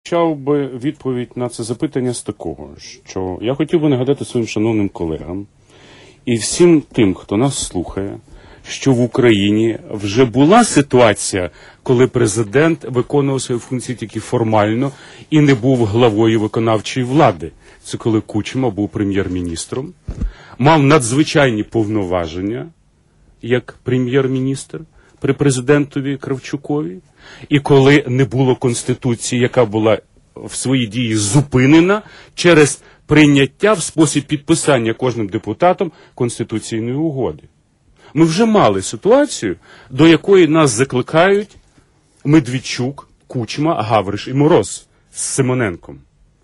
Почав би відповідь на це запитання з такого, що я хотів би нагадати своїм шановним колегам і всім тим, хто нас слухає, що в Україні вже була ситуація, коли президент виконував свої функції тільки формально і не був главою виконавчої влади. Це коли Кучма був прем'єр-міністром, мав надзвичайні повноваження як прем'єр-міністр при президентові Кравчукові, і коли не було Конституції, яка була в своїй дії зупинена через прийняття в спосіб підписання кожним депутатом Конституційної угоди. Ми вже мали ситуацію, до якої нас закликають Медведчук, Кучма, Гавриш і Мороз з Симоненком.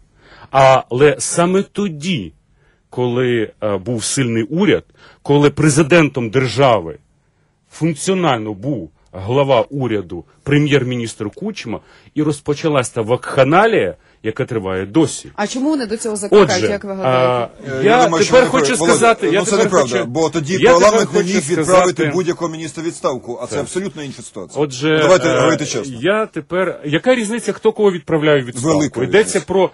Але саме тоді, коли був сильний уряд, коли президентом держави функціонально був глава уряду, прем'єр-міністр Кучма, і розпочалася та вакханалія, яка триває досі. А чому вони до цього закликають, як ви гадаєте? Я тепер хочу сказати... це неправда, бо тоді парламент не міг відправити будь-якого міністра відставку, а це абсолютно інша ситуація. Отже, давайте говорити чесно. Я тепер... Яка різниця, хто кого відправляє в відставку? Йдеться про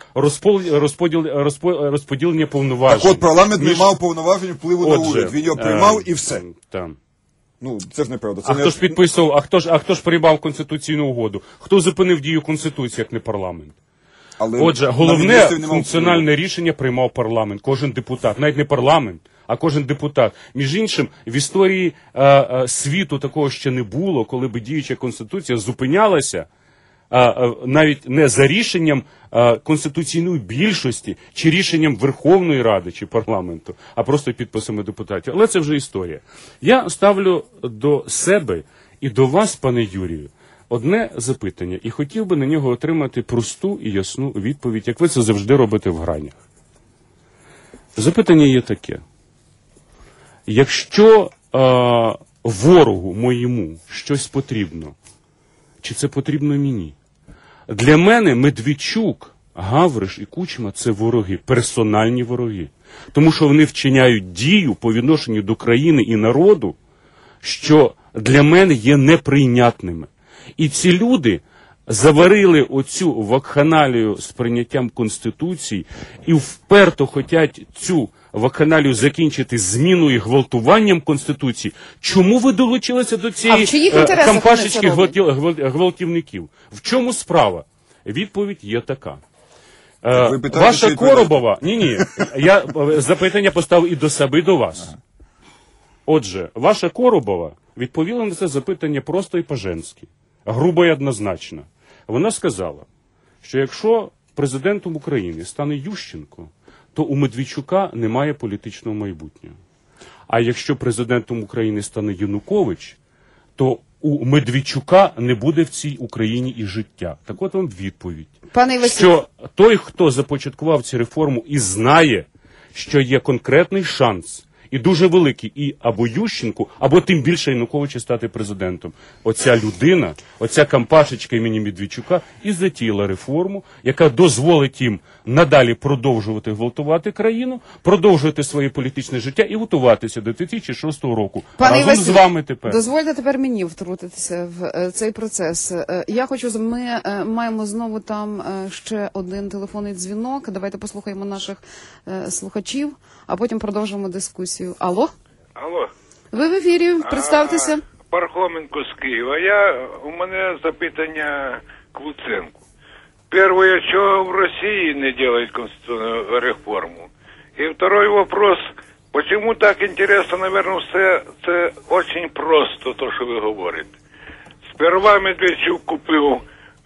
розподілення повноважень. Так от парламент не мав повноважень впливу на уряд, він його приймав і все. Там. Ну, це ж неправда. Це хто ж підписував, а хто ж приймав Конституційну угоду? Хто зупинив дію Конституції, як не парламент? Отже, головне функціональне рішення приймав парламент, кожен депутат, навіть не парламент, а кожен депутат. Між іншим, в історії світу такого ще не було, коли би діюча Конституція зупинялася навіть не за рішенням конституційної більшості, чи рішенням Верховної Ради, чи парламенту, а просто підписами депутатів. Але це вже історія. Я ставлю до себе і до вас, пане Юрію, одне запитання, і хотів би на нього отримати просту і ясну відповідь, як ви це завжди робите в гранях. Запитання є таке. Якщо ворогу моєму щось потрібно, чи це потрібно мені? Для мене Медведчук, Гавриш і Кучма – це вороги, персональні вороги. Тому що вони вчиняють дію по відношенню до країни і народу, що для мене є неприйнятними. І ці люди заварили оцю вакханалію з прийняттям Конституції і вперто хочуть цю вакханалію закінчити зміною і гвалтуванням Конституції. Чому ви долучилися до цієї кампашечки гвалтівників? В чому справа? Відповідь є така. Ваша Коробова... Ні, я запитання поставив і до себе, і до вас. Отже, ваша Коробова відповіла на це запитання просто і по-женськи, грубо і однозначно. Вона сказала, що якщо президентом України стане Ющенко, то у Медведчука немає політичного майбутнього. А якщо президентом України стане Янукович, то у Медведчука не буде в цій Україні і життя. Так от вам відповідь. Що той, хто започаткував цю реформу і знає, що є конкретний шанс, і дуже великий, і або Ющенку, або тим більше Януковича стати президентом. Оця людина, оця кампашечка імені Медведчука і затіяла реформу, яка дозволить їм надалі продовжувати гвалтувати країну, продовжувати своє політичне життя і готуватися до 2006 року. Разом з вами тепер. Дозвольте тепер мені втрутитися в цей процес. Я хочу, ми маємо знову там ще один телефонний дзвінок. Давайте послухаємо наших слухачів, а потім продовжимо дискусію. Алло? Алло. Ви в ефірі, представтеся. Пархоменко з Києва. У мене запитання к Луценку. Первое, чего в России не делают конституционную реформу? И второй вопрос, почему так интересно, наверное, все це очень просто, то, що ви говорите. Сперва Медведчук купив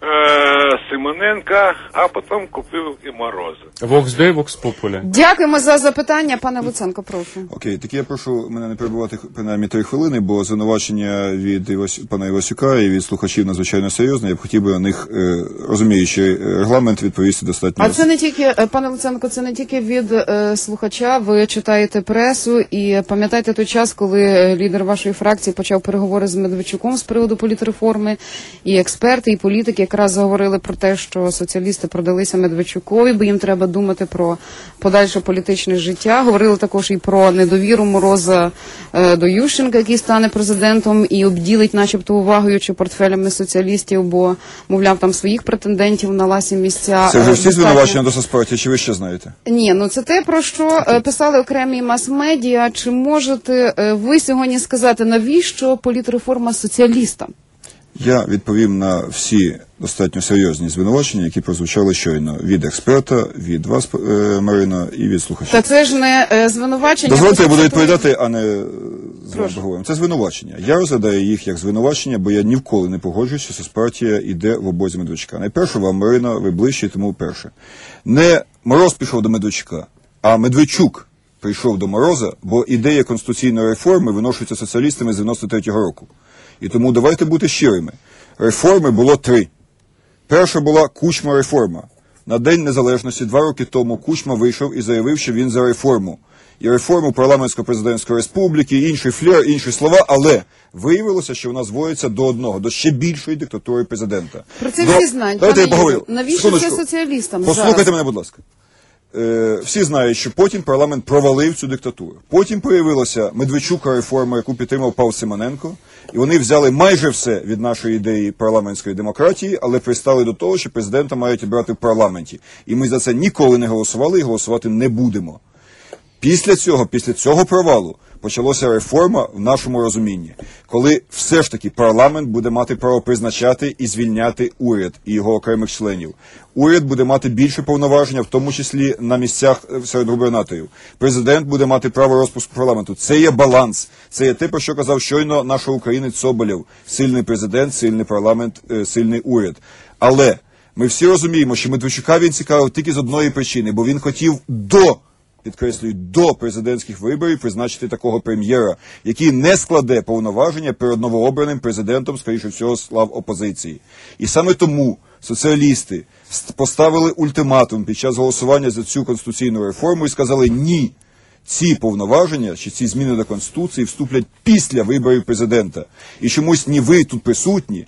Симоненка, а потім купив і Мороза. Вокс Дей, Вокс Популя. Дякуємо за запитання. Пане Луценко, прошу. Окей, так я прошу мене не перебувати принаймні 3 хвилини, бо звинувачення від пана Івасюка і від слухачів надзвичайно серйозне. Я б хотів би на них, розуміючи регламент, відповісти достатньо. А це не тільки, пане Луценко, це не тільки від слухача. Ви читаєте пресу і пам'ятаєте той час, коли лідер вашої фракції почав переговори з Медведчуком з приводу політреформи, і експерти, і політики, якраз говорили про те, що соціалісти продалися Медведчукові, бо їм треба думати про подальше політичне життя. Говорили також і про недовіру Мороза до Ющенка, який стане президентом і обділить начебто увагою чи портфелями соціалістів, бо, мовляв, там своїх претендентів на ласі місця. Це вже всі звинувачення до соцпартії, чи ви ще знаєте? Ні, ну це те, про що писали окремі мас-медіа. Чи можете ви сьогодні сказати, навіщо політреформа соціалістам? Я відповім на всі достатньо серйозні звинувачення, які прозвучали щойно від експерта, від вас, Марина, і від слухачів. Та це ж не звинувачення. Дозвольте, я буду відповідати, а не з вами поговоримо. Це звинувачення. Я розглядаю їх як звинувачення, бо я ніколи не погоджуюся, що соцпартія йде в обозі Медведчука. Найперше вам, Марина, ви ближче, тому перше. Не Мороз пішов до Медведчука, а Медведчук прийшов до Мороза, бо ідея конституційної реформи виношується соціалістами з 93-го року. І тому давайте бути щирими. Реформи було 3. Перша була Кучма-реформа. На День Незалежності 2 роки тому Кучма вийшов і заявив, що він за реформу. І реформу парламентсько-президентської республіки, інший флер, інші слова, але виявилося, що вона зводиться до одного, до ще більшої диктатури президента. Про це всі знають. Давайте я поговорю. Навіщо це соціалістам Послухайте зараз? мене, будь ласка. Всі знають, що потім парламент провалив цю диктатуру. Потім появилася Медведчука реформа, яку підтримав Павло Симоненко, і вони взяли майже все від нашої ідеї парламентської демократії, але пристали до того, що президента мають обирати в парламенті. І ми за це ніколи не голосували і голосувати не будемо. Після цього провалу почалася реформа в нашому розумінні, коли все ж таки парламент буде мати право призначати і звільняти уряд і його окремих членів. Уряд буде мати більше повноваження, в тому числі на місцях серед губернаторів. Президент буде мати право розпуску парламенту. Це є баланс. Це є те, про що казав щойно наш українець Соболєв. Сильний президент, сильний парламент, сильний уряд. Але ми всі розуміємо, що Медведчука він цікавив тільки з одної причини, бо він хотів підкреслюю, до президентських виборів призначити такого прем'єра, який не складе повноваження перед новообраним президентом, скоріше всього, з лав опозиції. І саме тому соціалісти поставили ультиматум під час голосування за цю конституційну реформу і сказали «ні». Ці повноваження, чи ці зміни до Конституції вступлять після виборів президента. І чомусь ні ви тут присутні,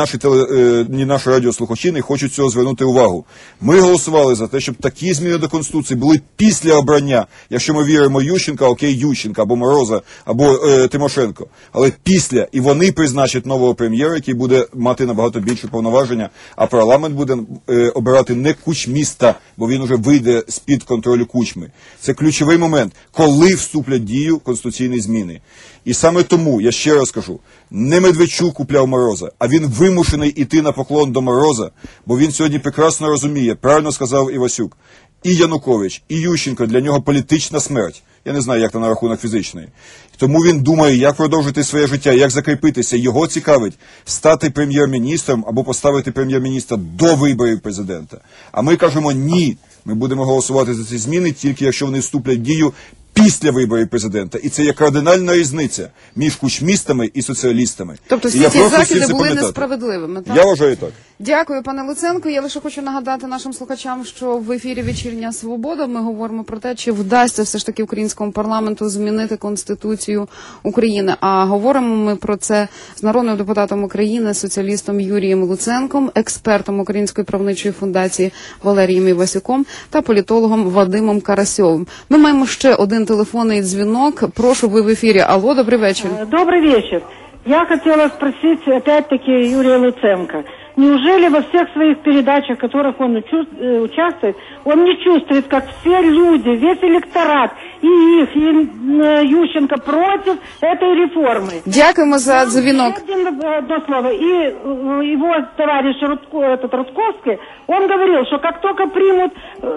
ні наші радіослухачі не хочуть цього звернути увагу. Ми голосували за те, щоб такі зміни до Конституції були після обрання. Якщо ми віримо Ющенка, окей, Ющенка, або Мороза, або Тимошенко. Але після. І вони призначать нового прем'єра, який буде мати набагато більше повноваження, а парламент буде обирати не кучміста, бо він уже вийде з-під контролю Кучми. Це ключовий момент. Коли вступлять в дію конституційні зміни. І саме тому, я ще раз кажу, не Медведчук купляв Мороза, а він вимушений іти на поклон до Мороза, бо він сьогодні прекрасно розуміє, правильно сказав Івасюк, і Янукович, і Ющенко для нього політична смерть. Я не знаю, як це на рахунок фізичної. Тому він думає, як продовжити своє життя, як закріпитися. Його цікавить стати прем'єр-міністром або поставити прем'єр-міністра до виборів президента. А ми кажемо ні. Ми будемо голосувати за ці зміни, тільки якщо вони вступлять в дію після виборів президента. І це є кардинальна різниця між кучмістами і соціалістами. Тобто всі ці закиди були несправедливими, так? Я вважаю так. Дякую, пане Луценко. Я лише хочу нагадати нашим слухачам, що в ефірі «Вечірня Свобода» ми говоримо про те, чи вдасться все ж таки українському парламенту змінити Конституцію України. А говоримо ми про це з народним депутатом України, соціалістом Юрієм Луценком, експертом Української правничої фундації Валерієм Івасюком та політологом Вадимом Карасьовим. Ми маємо ще один телефонний дзвінок. Прошу, ви в ефірі. Алло, добрий вечір. Добрый вечер. Я хотела спросить опять-таки Юрия Луценко. Неужели во всех своих передачах, в которых он участвует, он не чувствует, как все люди, весь электорат, и их, и Ющенко против этой реформы? Дякуємо за дзвінок. Одно слово. И его товарищ Рудковский, он говорил, что как только примут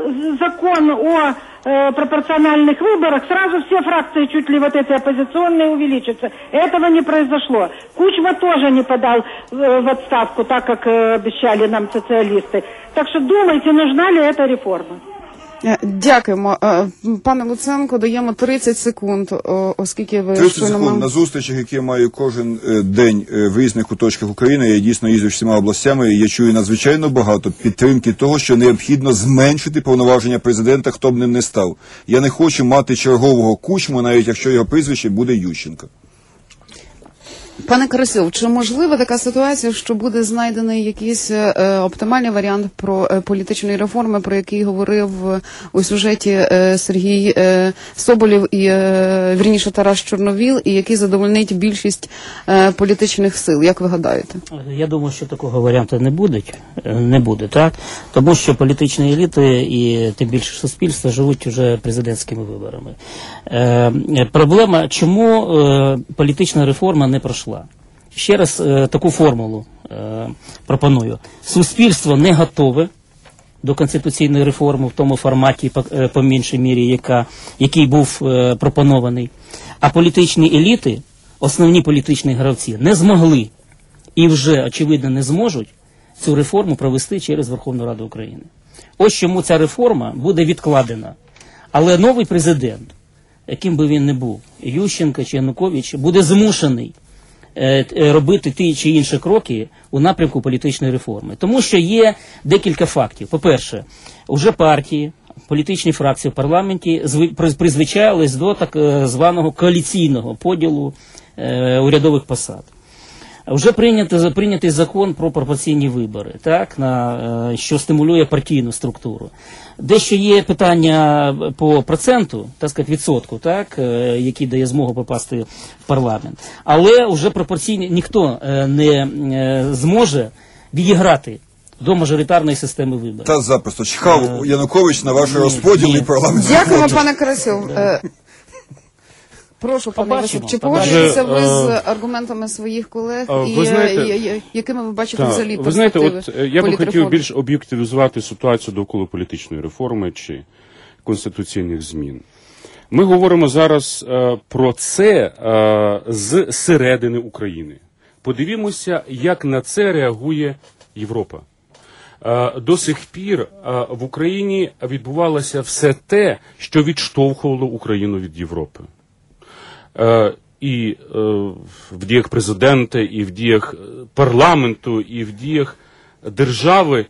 закон о пропорциональных выборах, сразу все фракции чуть ли вот эти оппозиционные увеличатся. Этого не произошло. Кучма тоже не подал в отставку, так как обещали нам социалисты. Так что думайте, нужна ли эта реформа. Дякуємо. Пане Луценко, даємо 30 секунд, оскільки ви... 30 секунд. На зустрічах, які я маю кожен день в різних куточках України, я дійсно їздю всіма областями, і я чую надзвичайно багато підтримки того, що необхідно зменшити повноваження президента, хто б ним не став. Я не хочу мати чергового Кучму, навіть якщо його прізвище буде Ющенко. Пане Карасьов, чи можлива така ситуація, що буде знайдений якийсь оптимальний варіант про політичної реформи, про який говорив у сюжеті Сергій Соболєв і вірніше Тарас Чорновіл, і який задовольнить більшість політичних сил? Як ви гадаєте? Я думаю, що такого варіанту не буде, так? Тому що політичні еліти і тим більше суспільство живуть вже президентськими виборами. Проблема, чому політична реформа не пройшла? Ще раз таку формулу пропоную. Суспільство не готове до конституційної реформи в тому форматі, по меншій мірі, який був пропонований. А політичні еліти, основні політичні гравці, не змогли і вже, очевидно, не зможуть цю реформу провести через Верховну Раду України. Ось чому ця реформа буде відкладена. Але новий президент, яким би він не був, Ющенко чи Янукович, буде змушений робити ті чи інші кроки у напрямку політичної реформи. Тому що є декілька фактів. По-перше, уже партії, політичні фракції в парламенті призвичаїлись до так званого коаліційного поділу урядових посад. Вже прийнятий закон про пропорційні вибори, так, що стимулює партійну структуру. Дещо є питання по проценту, так сказати, відсотку, так, який дає змогу попасти в парламент. Але вже пропорційні ніхто не зможе відіграти до мажоритарної системи виборів. Та запросто чхав Янукович на ваші розподіли парламентські. Дякуємо, пане Карасьов. Прошу, пане Василь, чи погоджуєтеся ви з аргументами своїх колег, якими ви бачите взагалі перспективи? Ви знаєте, от я би хотів політреформи? більш об'єктивізувати ситуацію довкола політичної реформи чи конституційних змін. Ми говоримо зараз про це з середини України. Подивімося, як на це реагує Європа. До сих пір в Україні відбувалося все те, що відштовхувало Україну від Європи. І в діях президента, і в діях парламенту, і в діях держави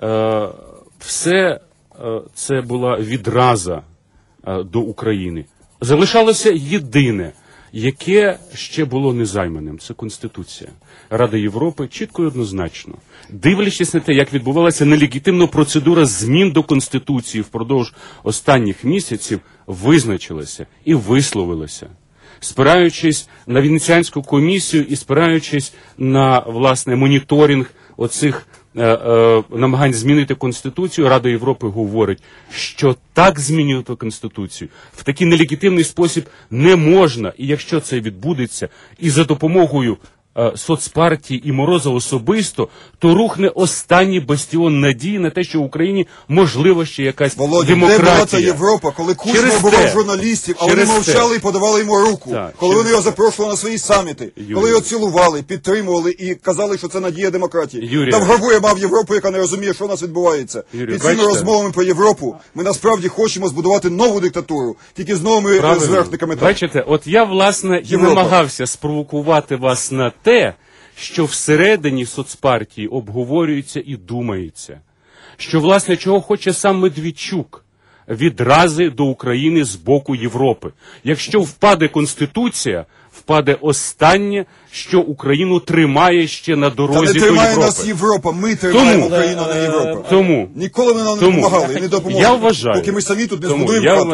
все це була відраза до України. Залишалося єдине, яке ще було незайманим – це Конституція. Рада Європи чітко і однозначно, дивлячись на те, як відбувалася нелегітимна процедура змін до Конституції впродовж останніх місяців, визначилася і висловилася. Спираючись на Венеціанську комісію і спираючись на, власне, моніторинг оцих намагань змінити Конституцію, Рада Європи говорить, що так змінювати Конституцію в такий нелегітимний спосіб не можна. І якщо це відбудеться і за допомогою соцпартії і Мороза особисто, то рухне останній бастіон надії на те, що в Україні можливо ще якась Володя, демократія. де була та Європа, коли Кучма обирав журналістів, а вони мовчали і подавали йому руку, коли вони його запрошували на свої саміти, коли його цілували, підтримували і казали, що це надія демократії. Там Грабує мав Європу, яка не розуміє, що у нас відбувається. Під цими розмовами про Європу ми насправді хочемо збудувати нову диктатуру, тільки з новими зверхниками. Бачите, от я, власне, і намагався спровокувати вас на те, що всередині соцпартії обговорюється і думається, що, власне, чого хоче сам Медведчук – відрази до України з боку Європи. Якщо впаде Конституція, впаде останнє, що Україну тримає ще на дорозі до Європи. Та не тримає нас Європа, ми тримаємо Україну, а не Європа. Ніколи ми нам не допомагали і не допоможемо, поки ми самі тут не збудуємо хату.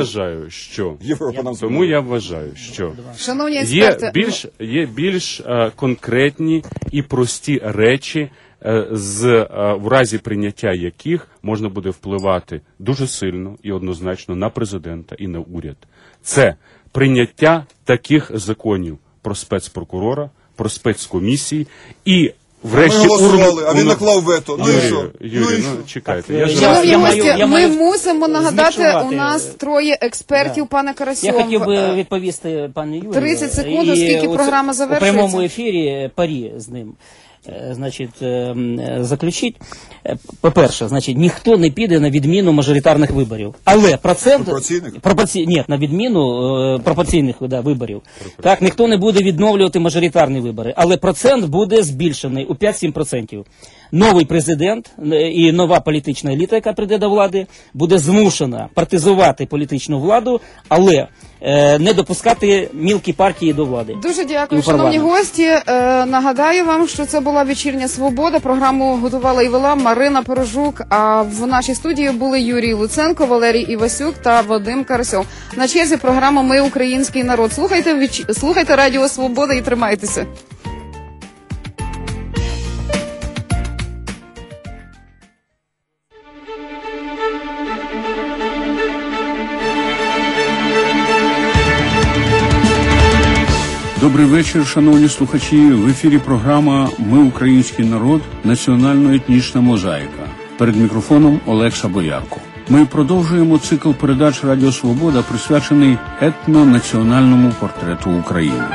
Я вважаю, що шановні експерти, є більш конкретні і прості речі, в разі прийняття яких можна буде впливати дуже сильно і однозначно на президента і на уряд. Це прийняття таких законів про спецпрокурора, про спецкомісії і врешті... Ми голосували, а він наклав вето. Ну і що? Юрій, чекайте. Шановні гості, ми мусимо нагадати, у нас троє експертів, пане Карасьов. Я хотів би відповісти, пане Юрію. 30 секунд, оскільки програма завершується. У прямому ефірі парі з ним. Значить, заключить. По-перше, значить, ніхто не піде на відміну мажоритарних виборів. Але процент... Ні, на відміну пропорційних виборів. Так, ніхто не буде відновлювати мажоритарні вибори. Але процент буде збільшений у 5-7%. новий президент і нова політична еліта, яка прийде до влади, буде змушена партизувати політичну владу, але не допускати мілкі партії до влади. Дуже дякую, І шановні парламент. гості. Нагадаю вам, що це була «Вечірня Свобода». Програму готувала і вела Марина Порожук, а в нашій студії були Юрій Луценко, Валерій Івасюк та Вадим Карасьов. На черзі програма «Ми український народ». Слухайте Радіо Свобода і тримайтеся. Добрий вечір, шановні слухачі. В ефірі програма «Ми український народ. Національно-етнічна мозаїка». Перед мікрофоном Олекса Боярко. Ми продовжуємо цикл передач «Радіо Свобода», присвячений етнонаціональному портрету України.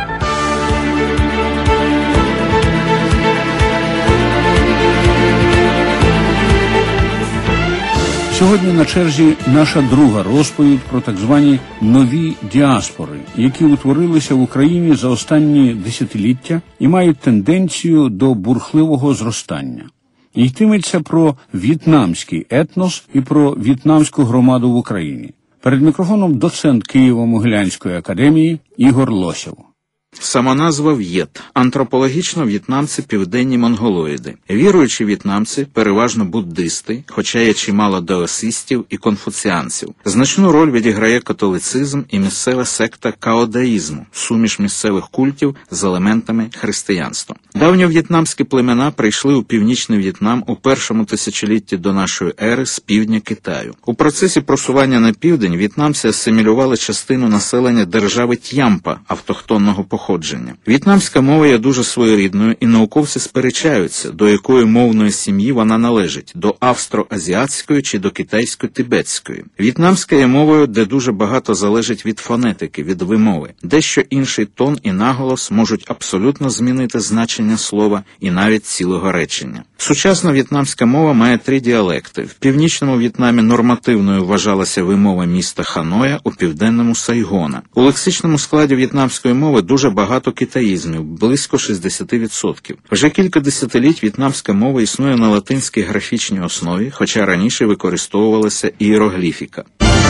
Сьогодні на черзі наша друга розповідь про так звані нові діаспори, які утворилися в Україні за останні десятиліття і мають тенденцію до бурхливого зростання. Йтиметься про в'єтнамський етнос і про в'єтнамську громаду в Україні. Перед мікрофоном доцент Києво-Могилянської академії Ігор Лосєв. Сама назва «В'єт». Антропологічно в'єтнамці – південні монголоїди. Віруючі в'єтнамці – переважно буддисти, хоча є чимало даосистів і конфуціанців. Значну роль відіграє католицизм і місцева секта каодаїзму – суміш місцевих культів з елементами християнства. Давньов'єтнамські племена прийшли у північний В'єтнам у першому тисячолітті до нашої ери з півдня Китаю. У процесі просування на південь в'єтнамці асимілювали частину населення держави Т'ямпа автохтонного походження. В'єтнамська мова є дуже своєрідною, і науковці сперечаються, до якої мовної сім'ї вона належить – до австро-азіатської чи до китайсько-тибетської. В'єтнамська є мовою, де дуже багато залежить від фонетики, від вимови. Дещо інший тон і наголос можуть абсолютно змінити значення слова і навіть цілого речення. Сучасна в'єтнамська мова має 3 діалекти. В північному В'єтнамі нормативною вважалася вимова міста Ханоя, у південному – Сайгона. У лексичному складі в'єтнамської мови дуже багато китаїзмів, близько 60%. Вже кілька десятиліть в'єтнамська мова існує на латинській графічній основі, хоча раніше використовувалася іерогліфіка.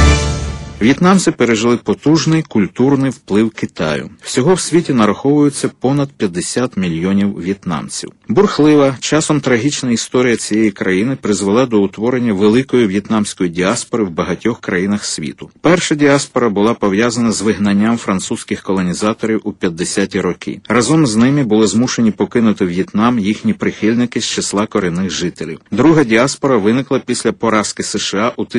В'єтнамці пережили потужний культурний вплив Китаю. Всього в світі нараховується понад 50 мільйонів в'єтнамців. Бурхлива, часом трагічна історія цієї країни призвела до утворення великої в'єтнамської діаспори в багатьох країнах світу. Перша діаспора була пов'язана з вигнанням французьких колонізаторів у 50-ті роки. Разом з ними були змушені покинути В'єтнам їхні прихильники з числа корінних жителів. Друга діаспора виникла після поразки США у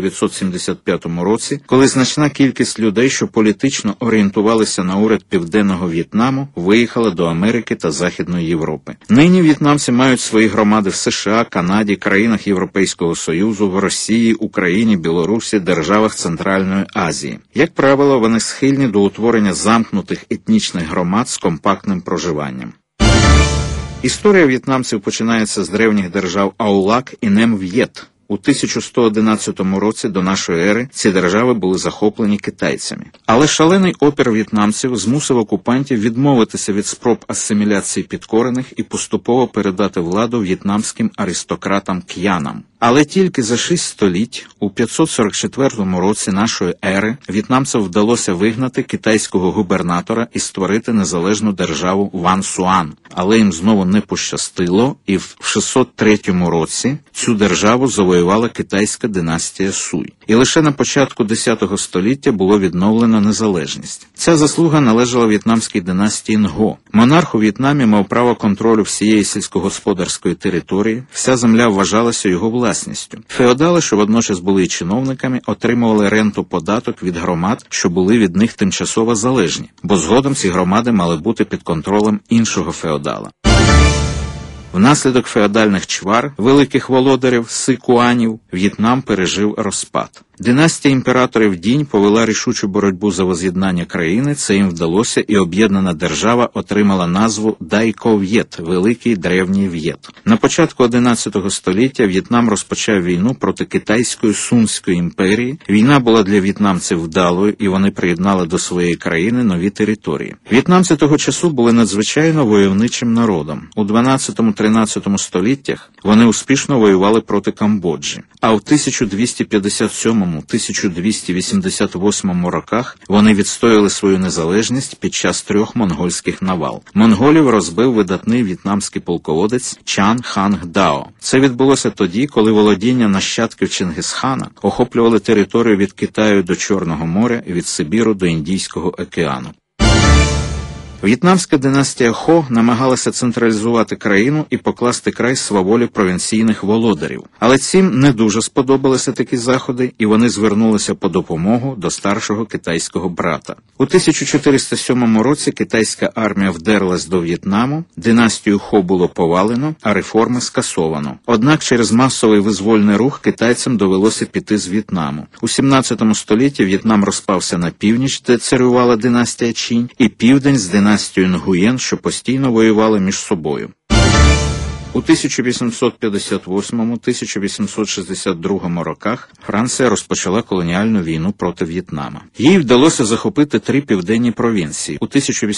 1975 році, коли значна кількість людей, що політично орієнтувалися на уряд Південного В'єтнаму, виїхала до Америки та Західної Європи. Нині в'єтнамці мають свої громади в США, Канаді, країнах Європейського Союзу, в Росії, Україні, Білорусі, державах Центральної Азії. Як правило, вони схильні до утворення замкнутих етнічних громад з компактним проживанням. Історія в'єтнамців починається з древніх держав Аулак і Немв'єт. У 1111 році до нашої ери ці держави були захоплені китайцями. Але шалений опір в'єтнамців змусив окупантів відмовитися від спроб асиміляції підкорених і поступово передати владу в'єтнамським аристократам-к'янам. Але тільки за 6 століть, у 544 році нашої ери, в'єтнамцям вдалося вигнати китайського губернатора і створити незалежну державу Ван Суан. Але їм знову не пощастило, і в 603 році цю державу завоювала китайська династія Суй. І лише на початку 10 століття було відновлено незалежність. Ця заслуга належала в'єтнамській династії Нго. Монарх у В'єтнамі мав право контролю всієї сільськогосподарської території, вся земля вважалася його власністю. Феодали, що водночас були і чиновниками, отримували ренту-податок від громад, що були від них тимчасово залежні, бо згодом ці громади мали бути під контролем іншого феодала. Внаслідок феодальних чвар, великих володарів, сикуанів, В'єтнам пережив розпад. Династія імператорів Дінь повела рішучу боротьбу за воз'єднання країни, це їм вдалося, і об'єднана держава отримала назву Дайко-В'єт – Великий Древній В'єт. На початку 11 століття В'єтнам розпочав війну проти Китайської Сунської імперії. Війна була для в'єтнамців вдалою, і вони приєднали до своєї країни нові території. В'єтнамці того часу були надзвичайно войовничим народом. У 12-13 століттях вони успішно воювали проти Камбоджі, а в 1287-1288 роках вони відстояли свою незалежність під час 3 монгольських навал. Монголів розбив видатний в'єтнамський полководець Чан Ханг Дао. Це відбулося тоді, коли володіння нащадків Чингисхана охоплювали територію від Китаю до Чорного моря і від Сибіру до Індійського океану. В'єтнамська династія Хо намагалася централізувати країну і покласти край сваволі провінційних володарів. Але цим не дуже сподобалися такі заходи, і вони звернулися по допомогу до старшого китайського брата. У 1407 році китайська армія вдерлась до В'єтнаму, династію Хо було повалено, а реформи скасовано. Однак через масовий визвольний рух китайцям довелося піти з В'єтнаму. У 17 столітті В'єтнам розпався на північ, де царювала династія Чінь, і південь з династією Нгуєн, що постійно воювали між собою. У 1858-1862 роках Франція розпочала колоніальну війну проти В'єтнама. Їй вдалося захопити 3 південні провінції. У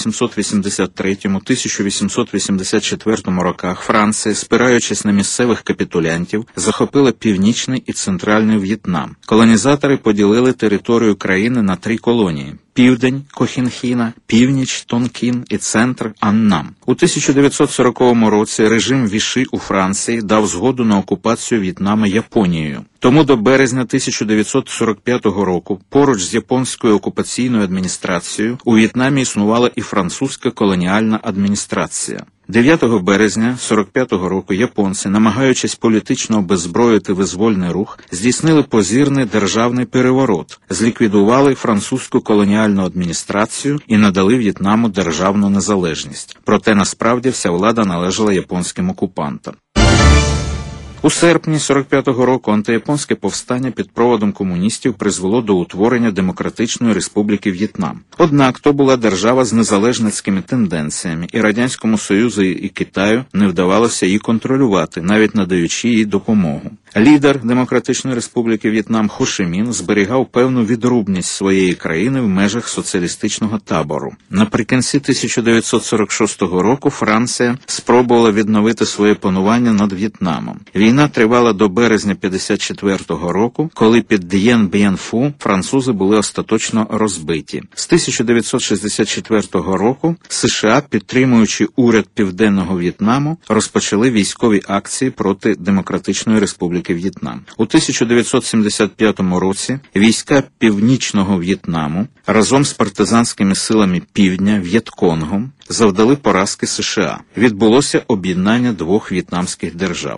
1883-1884 роках Франція, спираючись на місцевих капітулянтів, захопила північний і центральний В'єтнам. Колонізатори поділили територію країни на 3 колонії. Південь – Кохінхіна, північ – Тонкін і центр – Аннам. У 1940 році режим Віші у Франції дав згоду на окупацію В'єтнама Японією. Тому до березня 1945 року поруч з японською окупаційною адміністрацією у В'єтнамі існувала і французька колоніальна адміністрація. 9 березня 1945 року японці, намагаючись політично обеззброїти визвольний рух, здійснили позірний державний переворот, зліквідували французьку колоніальну адміністрацію і надали В'єтнаму державну незалежність. Проте насправді вся влада належала японським окупантам. У серпні 1945 року антияпонське повстання під проводом комуністів призвело до утворення Демократичної Республіки В'єтнам. Однак то була держава з незалежницькими тенденціями, і Радянському Союзу і Китаю не вдавалося її контролювати, навіть надаючи їй допомогу. Лідер Демократичної Республіки В'єтнам Хо Ші Мін зберігав певну відрубність своєї країни в межах соціалістичного табору. Наприкінці 1946 року Франція спробувала відновити своє панування над В'єтнамом. Війна тривала до березня 1954 року, коли під Д'єн Б'єн Фу французи були остаточно розбиті. З 1964 року США, підтримуючи уряд Південного В'єтнаму, розпочали військові акції проти Демократичної Республіки В'єтнам. У 1975 році війська Північного В'єтнаму разом з партизанськими силами Півдня В'єтконгом завдали поразки США. Відбулося об'єднання 2 в'єтнамських держав.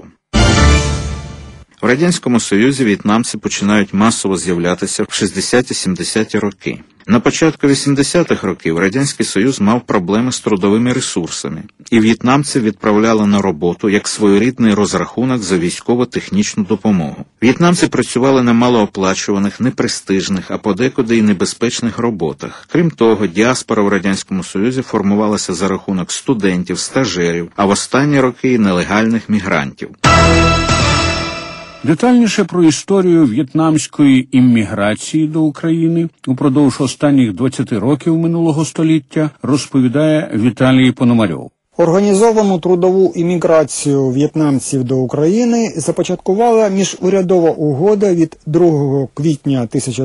В Радянському Союзі в'єтнамці починають масово з'являтися в 60-70-ті роки. На початку 80-х років Радянський Союз мав проблеми з трудовими ресурсами, і в'єтнамців відправляли на роботу як своєрідний розрахунок за військово-технічну допомогу. В'єтнамці працювали на малооплачуваних, непрестижних, а подекуди й небезпечних роботах. Крім того, діаспора в Радянському Союзі формувалася за рахунок студентів, стажерів, а в останні роки й нелегальних мігрантів. Детальніше про історію в'єтнамської імміграції до України упродовж останніх 20 років минулого століття розповідає Віталій Пономарьов. Організовану трудову імміграцію в'єтнамців до України започаткувала міжурядова угода від 2 квітня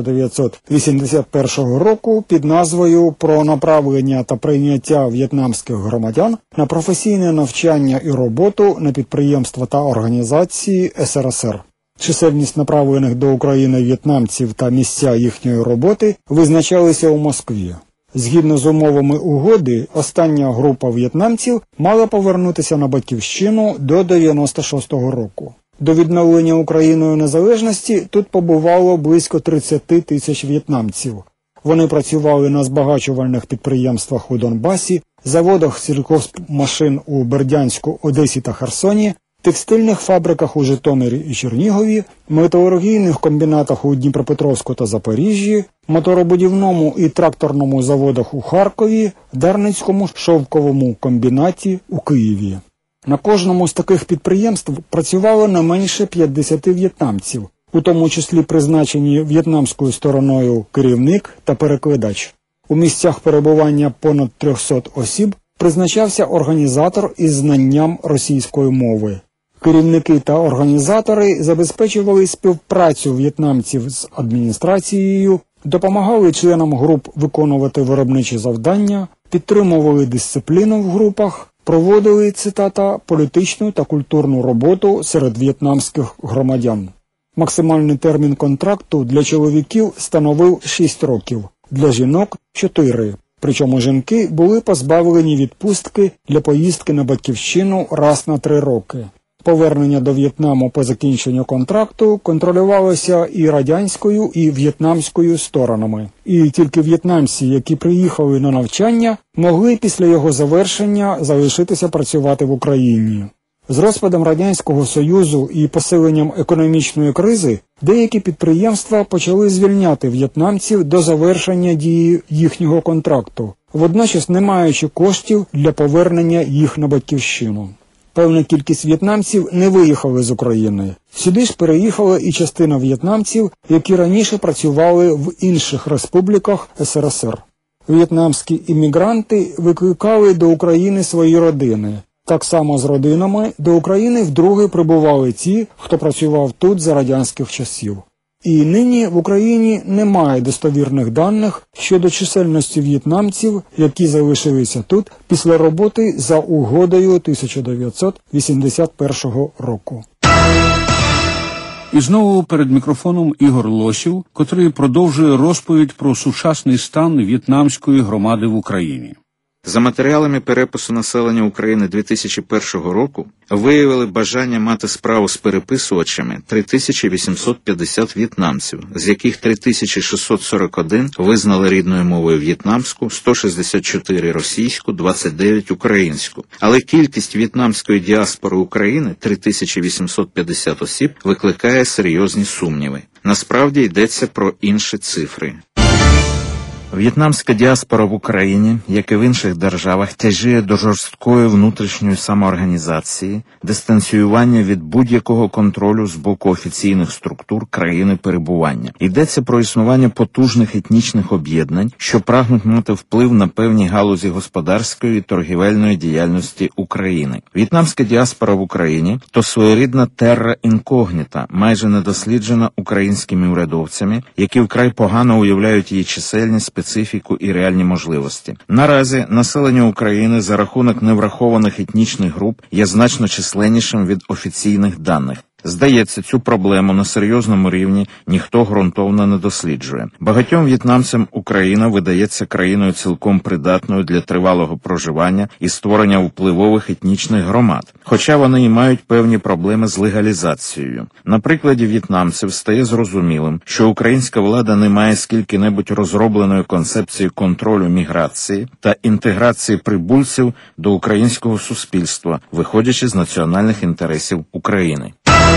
1981 року під назвою «Про направлення та прийняття в'єтнамських громадян на професійне навчання і роботу на підприємства та організації СРСР». Чисельність направлених до України в'єтнамців та місця їхньої роботи визначалися у Москві. Згідно з умовами угоди, остання група в'єтнамців мала повернутися на батьківщину до 96-го року. До відновлення Україною незалежності тут побувало близько 30 тисяч в'єтнамців. Вони працювали на збагачувальних підприємствах у Донбасі, заводах сільгоспмашин у Бердянську, Одесі та Херсоні, текстильних фабриках у Житомирі і Чернігові, металургійних комбінатах у Дніпропетровську та Запоріжжі, моторобудівному і тракторному заводах у Харкові, Дарницькому шовковому комбінаті у Києві. На кожному з таких підприємств працювало не менше 50 в'єтнамців, у тому числі призначені в'єтнамською стороною керівник та перекладач. У місцях перебування понад 300 осіб призначався організатор із знанням російської мови. Керівники та організатори забезпечували співпрацю в'єтнамців з адміністрацією, допомагали членам груп виконувати виробничі завдання, підтримували дисципліну в групах, проводили, цитата, політичну та культурну роботу серед в'єтнамських громадян. Максимальний термін контракту для чоловіків становив 6 років, для жінок – 4. Причому жінки були позбавлені відпустки для поїздки на батьківщину раз на 3 роки. Повернення до В'єтнаму по закінченню контракту контролювалося і радянською, і в'єтнамською сторонами. І тільки в'єтнамці, які приїхали на навчання, могли після його завершення залишитися працювати в Україні. З розпадом Радянського Союзу і посиленням економічної кризи деякі підприємства почали звільняти в'єтнамців до завершення дії їхнього контракту, водночас не маючи коштів для повернення їх на батьківщину. Певна кількість в'єтнамців не виїхали з України. Сюди ж переїхала і частина в'єтнамців, які раніше працювали в інших республіках СРСР. В'єтнамські іммігранти викликали до України свої родини. Так само з родинами до України вдруге прибували ті, хто працював тут за радянських часів. І нині в Україні немає достовірних даних щодо чисельності в'єтнамців, які залишилися тут після роботи за угодою 1981 року. І знову перед мікрофоном Ігор Лосів, котрий продовжує розповідь про сучасний стан в'єтнамської громади в Україні. За матеріалами перепису населення України 2001 року виявили бажання мати справу з переписувачами 3850 в'єтнамців, з яких 3641 визнали рідною мовою в'єтнамську, 164 російську, 29 українську. Але кількість в'єтнамської діаспори України 3850 осіб викликає серйозні сумніви. Насправді йдеться про інші цифри. В'єтнамська діаспора в Україні, як і в інших державах, тяжіє до жорсткої внутрішньої самоорганізації, дистанціювання від будь-якого контролю з боку офіційних структур країни перебування. Йдеться про існування потужних етнічних об'єднань, що прагнуть мати вплив на певні галузі господарської і торгівельної діяльності України. В'єтнамська діаспора в Україні – то своєрідна терра інкогніта, майже недосліджена українськими урядовцями, які вкрай погано уявляють її чисельність, специфіку і реальні можливості. Наразі населення України за рахунок неврахованих етнічних груп є значно численнішим від офіційних даних. Здається, цю проблему на серйозному рівні ніхто ґрунтовно не досліджує. Багатьом в'єтнамцям Україна видається країною цілком придатною для тривалого проживання і створення впливових етнічних громад, хоча вони і мають певні проблеми з легалізацією. На прикладі в'єтнамців стає зрозумілим, що українська влада не має скільки-небудь розробленої концепції контролю міграції та інтеграції прибульців до українського суспільства, виходячи з національних інтересів України.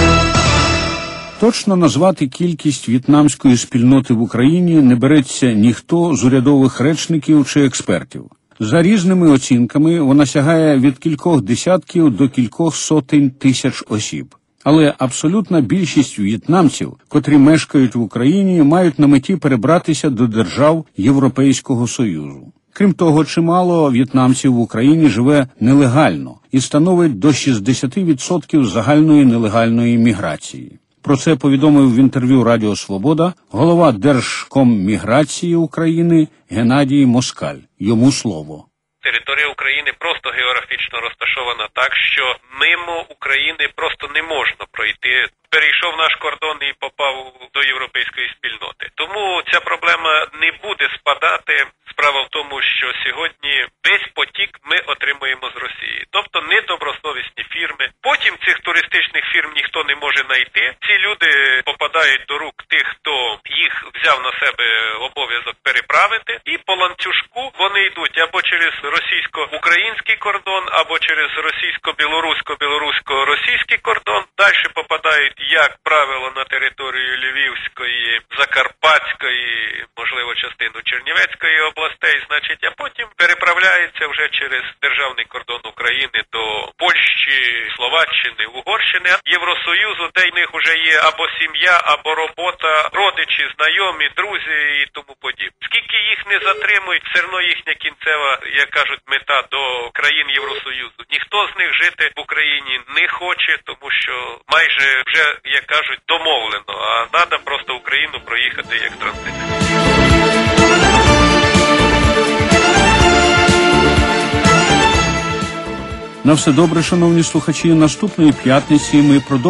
Точно назвати кількість в'єтнамської спільноти в Україні не береться ніхто з урядових речників чи експертів. За різними оцінками вона сягає від кількох десятків до кількох сотень тисяч осіб. Але абсолютна більшість в'єтнамців, котрі мешкають в Україні, мають на меті перебратися до держав Європейського Союзу. Крім того, чимало в'єтнамців в Україні живе нелегально і становить до 60% загальної нелегальної міграції. Про це повідомив в інтерв'ю Радіо Свобода голова Держкомміграції України Геннадій Москаль. Йому слово. Територія України просто географічно розташована так, що мимо України просто не можна пройти. Перейшов наш кордон і попав до європейської спільноти. Тому ця проблема не буде спадати. Справа в тому, що сьогодні весь потік ми отримуємо з Росії. Тобто недобросовісні фірми. Потім цих туристичних фірм ніхто не може знайти. Ці люди попадають до рук тих, хто їх взяв на себе обов'язок переправити, і по ланцюжку вони йдуть або через російсько-український кордон, або через російсько-білорусько-білорусько-російський кордон. Далі попадають, як правило, на територію Львівської, Закарпатської, можливо, частину Чернівецької областей, значить, а потім переправляються вже через державний кордон України до Польщі, Словаччини, Угорщини, Євросоюзу, де в них вже є або сім'я, або робота, родичі, знайомі, друзі і тому подібне. Скільки їх не затримують, все одно їхня кінцева, як кажуть, мета до країн Євросоюзу. Ніхто з них жити в Україні не хоче, тому що майже вже, як кажуть, домовлено, а треба просто Україну проїхати як транзит. На все добре, шановні слухачі. Наступної п'ятниці ми продовжуємо